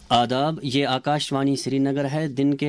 آداب، یہ آکاشوانی سری نگر ہے۔ دن کے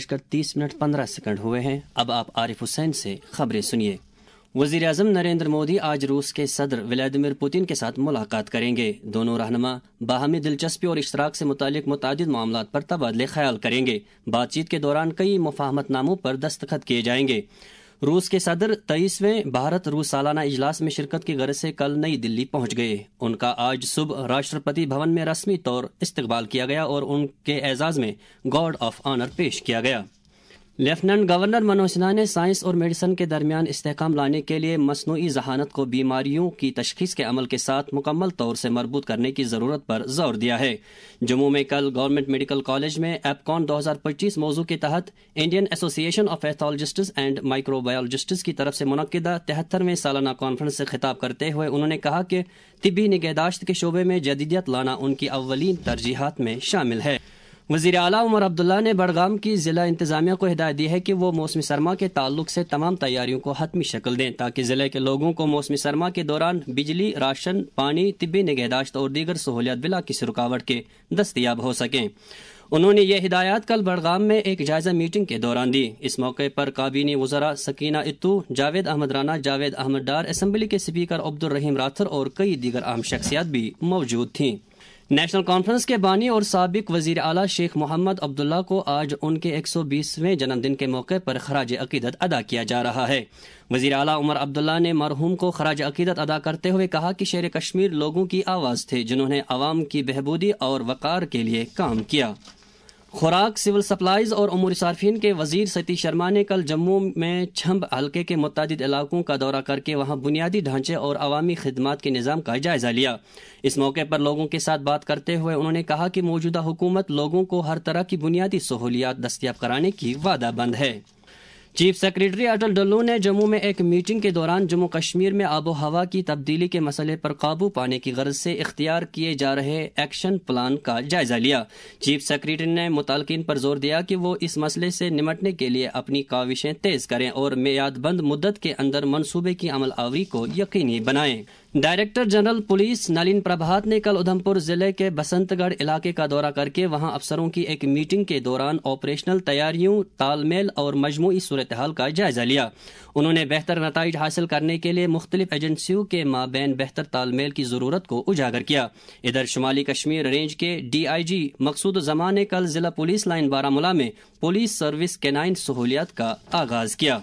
12:30 ہوئے ہیں۔ اب آپ عارف حسین سے خبریں سنیے۔ وزیر اعظم نریندر مودی آج روس کے صدر ولادیمیر پوتن کے ساتھ ملاقات کریں گے۔ دونوں رہنما باہمی دلچسپی اور اشتراک سے متعلق متعدد معاملات پر تبادلہ خیال کریں گے۔ بات چیت کے دوران کئی مفاہمت ناموں پر دستخط کیے جائیں گے۔ روس کے صدر 23ویں بھارت روس سالانہ اجلاس میں شرکت کی غرض سے کل نئی دلی پہنچ گئے۔ ان کا آج صبح راشٹرپتی بھون میں رسمی طور استقبال کیا گیا اور ان کے اعزاز میں گارڈ آف آنر پیش کیا گیا۔ لیفٹیننٹ گورنر منوج سنہا نے سائنس اور میڈیسن کے درمیان استحکام لانے کے لیے مصنوعی ذہانت کو بیماریوں کی تشخیص کے عمل کے ساتھ مکمل طور سے مربوط کرنے کی ضرورت پر زور دیا ہے۔ جموں میں کل گورنمنٹ میڈیکل کالج میں ایپکون 2025 موضوع کے تحت Indian association of pathologists and microbiologists کی طرف سے منعقدہ 73ویں سالانہ کانفرنس سے خطاب کرتے ہوئے انہوں نے کہا کہ طبی نگہداشت کے شعبے میں جدیدیت لانا ان کی اولین ترجیحات میں شامل ہے۔ وزیر اعلیٰ عمر عبداللہ نے بڑگام کی ضلع انتظامیہ کو ہدایت دی ہے کہ وہ موسم سرما کے تعلق سے تمام تیاریوں کو حتمی شکل دیں تاکہ ضلع کے لوگوں کو موسم سرما کے دوران بجلی، راشن، پانی، طبی نگہداشت اور دیگر سہولیات بلا کسی رکاوٹ کے دستیاب ہو سکیں۔ انہوں نے یہ ہدایات کل بڑگام میں ایک جائزہ میٹنگ کے دوران دی۔ اس موقع پر کابینی وزراء سکینہ اتو، جاوید احمد رانا، جاوید احمد ڈار، اسمبلی کے اسپیکر عبدالرحیم راتھر اور کئی دیگر اہم شخصیات بھی موجود تھیں۔ نیشنل کانفرنس کے بانی اور سابق وزیر اعلیٰ شیخ محمد عبداللہ کو آج ان کے 120ویں جنم دن کے موقع پر خراج عقیدت ادا کیا جا رہا ہے۔ وزیر اعلیٰ عمر عبداللہ نے مرحوم کو خراج عقیدت ادا کرتے ہوئے کہا کہ شیر کشمیر لوگوں کی آواز تھے جنہوں نے عوام کی بہبودی اور وقار کے لیے کام کیا۔ خوراک، سول سپلائز اور امور صارفین کے وزیر ستی شرما نے کل جموں میں چھمب حلقے کے متعدد علاقوں کا دورہ کر کے وہاں بنیادی ڈھانچے اور عوامی خدمات کے نظام کا جائزہ لیا۔ اس موقع پر لوگوں کے ساتھ بات کرتے ہوئے انہوں نے کہا کہ موجودہ حکومت لوگوں کو ہر طرح کی بنیادی سہولیات دستیاب کرانے کی وعدہ بند ہے۔ چیف سیکریٹری اٹل ڈلو نے جموں میں ایک میٹنگ کے دوران جموں کشمیر میں آب و ہوا کی تبدیلی کے مسئلے پر قابو پانے کی غرض سے اختیار کیے جا رہے ایکشن پلان کا جائزہ لیا۔ چیف سیکریٹری نے متعلقین پر زور دیا کہ وہ اس مسئلے سے نمٹنے کے لیے اپنی کاوشیں تیز کریں اور میعاد بند مدت کے اندر منصوبے کی عمل آوری کو یقینی بنائیں۔ Director general police Nalin Prabhat نے کل ادھمپور ضلع کے بسنت گڑھ علاقے کا دورہ کر کے وہاں افسروں کی ایک میٹنگ کے دوران آپریشنل تیاریوں، تال میل اور مجموعی صورتحال کا جائزہ لیا۔ انہوں نے بہتر نتائج حاصل کرنے کے لیے مختلف ایجنسیوں کے مابین بہتر تال میل کی ضرورت کو اجاگر کیا۔ ادھر شمالی کشمیر رینج کے D I G Maqsood Zaman نے کل ضلع پولیس لائن بارہمولہ میں پولیس سروس کینائن سہولیات کا آغاز کیا۔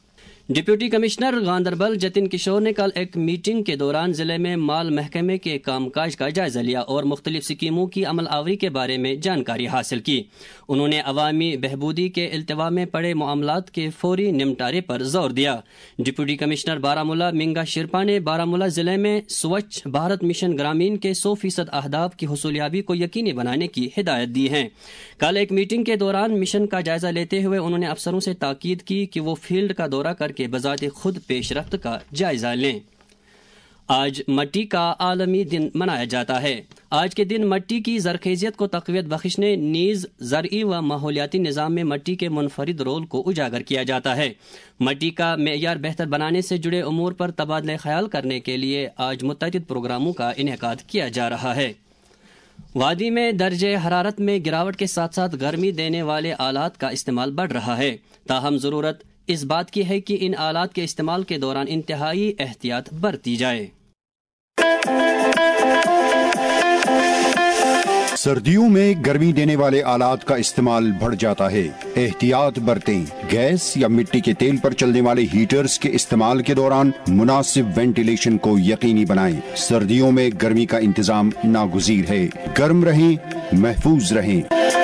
ڈپٹی کمشنر گاندربل جتن کشور نے کل ایک میٹنگ کے دوران ضلع میں مال محکمے کے کام کاج کا جائزہ لیا اور مختلف اسکیموں کی عمل آوری کے بارے میں جانکاری حاصل کی۔ انہوں نے عوامی بہبودی کے التوا میں پڑے معاملات کے فوری نمٹارے پر زور دیا۔ ڈپٹی کمشنر بارہمولہ منگا شرپا نے بارہمولہ ضلع میں سوچھ بھارت مشن گرامین کے 100% اہداف کی حصولیابی کو یقینی بنانے کی ہدایت دی ہے۔ کل ایک میٹنگ کے دوران مشن کا جائزہ لیتے ہوئے انہوں نے افسروں سے تاکید کی کہ وہ فیلڈ کا دورہ کر کے بذات خود پیش رفت کا جائزہ لیں۔ آج مٹی کا عالمی دن منایا جاتا ہے۔ آج کے دن مٹی کی زرخیزیت کو تقویت بخشنے نیز زرعی و ماحولیاتی نظام میں مٹی کے منفرد رول کو اجاگر کیا جاتا ہے۔ مٹی کا معیار بہتر بنانے سے جڑے امور پر تبادلہ خیال کرنے کے لیے آج متعدد پروگراموں کا انعقاد کیا جا رہا ہے۔ وادی میں درجہ حرارت میں گراوٹ کے ساتھ ساتھ گرمی دینے والے آلات کا استعمال بڑھ رہا ہے، تاہم ضرورت اس بات کی ہے کہ ان آلات کے استعمال کے دوران انتہائی احتیاط برتی جائے۔ سردیوں میں گرمی دینے والے آلات کا استعمال بڑھ جاتا ہے، احتیاط برتیں۔ گیس یا مٹی کے تیل پر چلنے والے ہیٹرز کے استعمال کے دوران مناسب وینٹیلیشن کو یقینی بنائیں۔ سردیوں میں گرمی کا انتظام ناگزیر ہے، گرم رہیں، محفوظ رہیں۔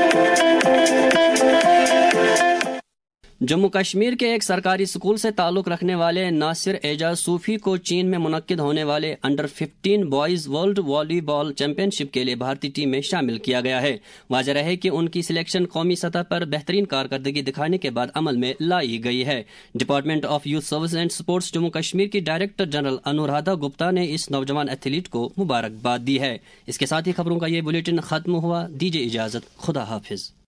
جموں کشمیر کے ایک سرکاری اسکول سے تعلق رکھنے والے ناصر اعجاز صوفی کو چین میں منعقد ہونے والے انڈر 15 بوائز ورلڈ والی بال چیمپئن شپ کے لیے بھارتی ٹیم میں شامل کیا گیا ہے۔ واضح رہے کہ ان کی سلیکشن قومی سطح پر بہترین کارکردگی دکھانے کے بعد عمل میں لائی گئی ہے۔ Department of youth service and sports Jammu Kashmir کی ڈائریکٹر جنرل انورادھا گپتا نے اس نوجوان ایتھلیٹ کو مبارکباد دی ہے۔ اس کے ساتھ ہی خبروں کا یہ بلیٹن ختم ہوا۔ دیجیے اجازت، خدا حافظ۔